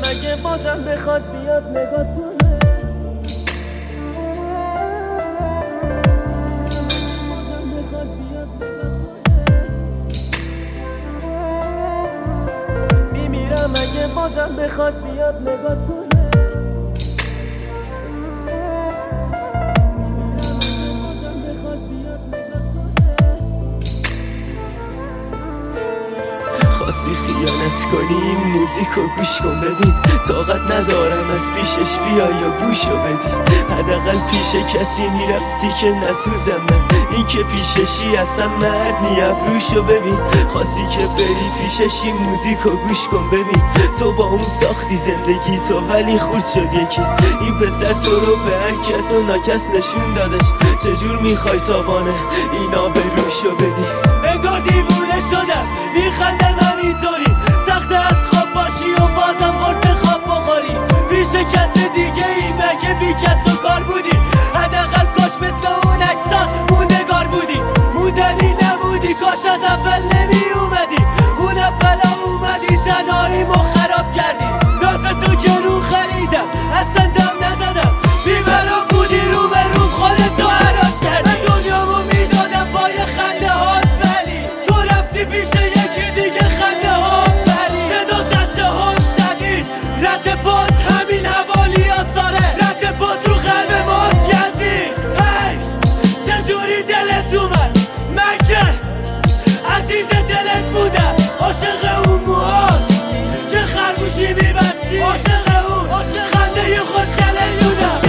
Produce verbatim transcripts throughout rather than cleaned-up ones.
اگه بازم بخواد بیاد نگات کنه. میمیرم اگه بازم بخواد بیاد نگات کنه. خواستی خیانت کنی این موزیکو گوش کن ببین، طاقت ندارم از پیشش بیا یا گوشو بدی. حداقل پیش کسی میرفتی که نسوزم من، این که پیششی اصلا مرد نی ابروشو ببین. خواستی که بری پیشش این موزیکو گوش کن ببین، تو با اون ساختی زندگی تو ولی خورد شد یکی. این پسر تو رو به هر کس و ناکس نشون دادش، چجور میخوای تاوانه اینا به روشو بدی. انگار دیوونه شدم میخندم همینطوری، سخت از خواب باشی و بازم قرص خواب بخوری. پیش کس دیگه ای مگه بی کس و کار بودی؟ حداقل کاش مثل اون اکسان موندگار بودی. موندنی نبودی کاش از اول نمی اومدی. اون اولا اومدی تنهاییمو خراب کردی. ناز تو که رو خریدم اصلا دم نزدم، بیبرا بودی رو به رو خودتو حراج کردی. من دنیامو میدادم با یه خنده هات ولی تو رفتی پیش یکی دیگه خنده ها بری. صدا زد جهان شدید رد پاس همین حوالی آثاره، رد پاس رو قلب ماست یزید. هی چجوری دلت اومد من که عزیز دلت بودم، عاشق اون موهات که خرگوشی میبستی، عاشق اون خنده خوشگله یودم.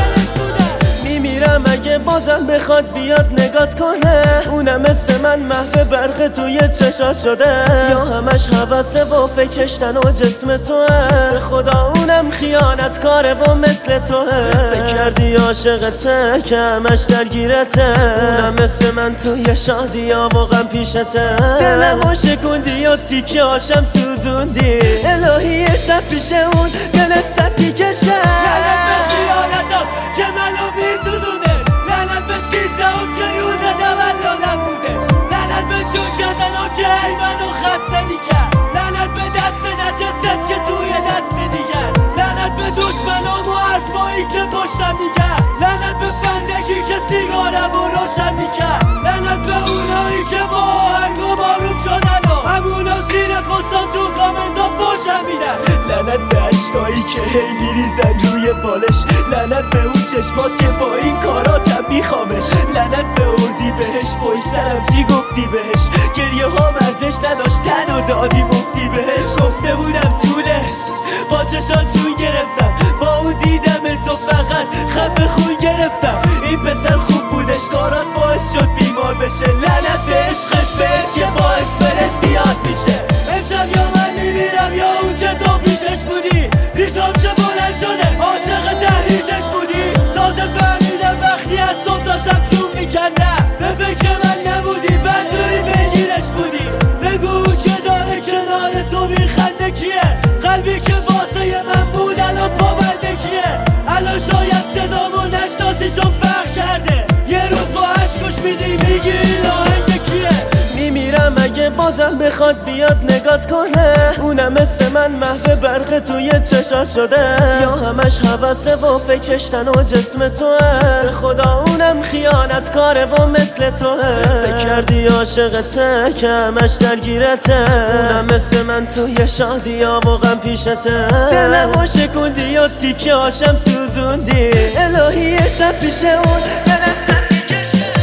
میمیرم اگه بازم بخواد بیاد نگات کنه. اونم مثل من محو برق توی چشات شده، یا همش حوثه و فکرش تنها جسم توه. به خدا اونم خیانت کاره و مثل توه. فکر کردی عاشقته که همش درگیرته، اونم مثل من توی شادی یا واقعا پیشته. دلمو شکوندی و تیکه هاشم سوزوندی، الهی شب پیش اون دلت زد تیکه شد. لعنت به خیانتم که منو میسوزونش، لعنت به کیسه‌ام که روز تولدم بودش، لعنت به جون کردنم که ای منو خسته میکرد، لعنت به دست نجست که توی دست دیگر، لعنت به دشمنام و حرفایی که پشتم میکرد، لعنت به فندکی که سیگارم رو روشن میکرد، لعنت به اونایی که با آهنگ و بارون شدن و همونا زیر پستم تو کامنت ها فوشم میدن، لعنت به عشقایی که هی میریزن روی بالش، لعنت به اون چشمات که با این کاراتم میخوامش، لعنت به اردی بهش پشت سرم چی گفتی بهش، گریه ها ارزش نداشت تن و دادی مفتی بهش. گفته بودم طوله با چشات جون گرفتم، با اون دیدم تو فقط خفه خون گرفتم. این پسر خوب بودش کارات باعث شد بیمار بشه، لعنت به عشقش بهت که باعث بره زیاد میشه. امشب یا من میمیرم یا اون که تو پیشش بودی، ریشم چه بلند شده عاشق تحریشش بودی. تازه فهمیدم وقتی از صبح داشتم چون میکندم، به فکر من نبودی بدجوری بگیرش بودی. بگو که داره کنار تو میخنده کیه، قلبی که واسه من بود الان پابنده کیه. الان شاید صدامو نشناسی چون فرق کرده، یه روز با عشقش میدی میگی این آهنگ کیه. میمیرم اگه بازم بخواد بیاد نگات کنه، اونم مثل من محو برق توی چشات شده، یا همش حوثه و فکرش تنها جسم توه. به خدا اونم خیانت کاره و مثل توه. فکر کردی عاشقته که همش درگیرته، اونم مثل من توی شادی یا واقعا پیشته. دلمو شکوندی و تیکه هاشم سوزوندی، الهی شب پیش اون دلت زد تیکه شد.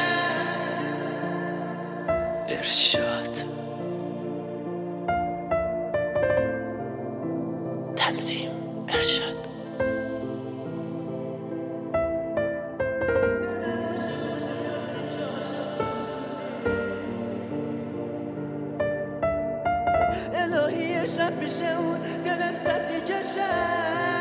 ارشاد تنظیم ارشاد. الهی شب پیش اون دلت زد تیکه شد.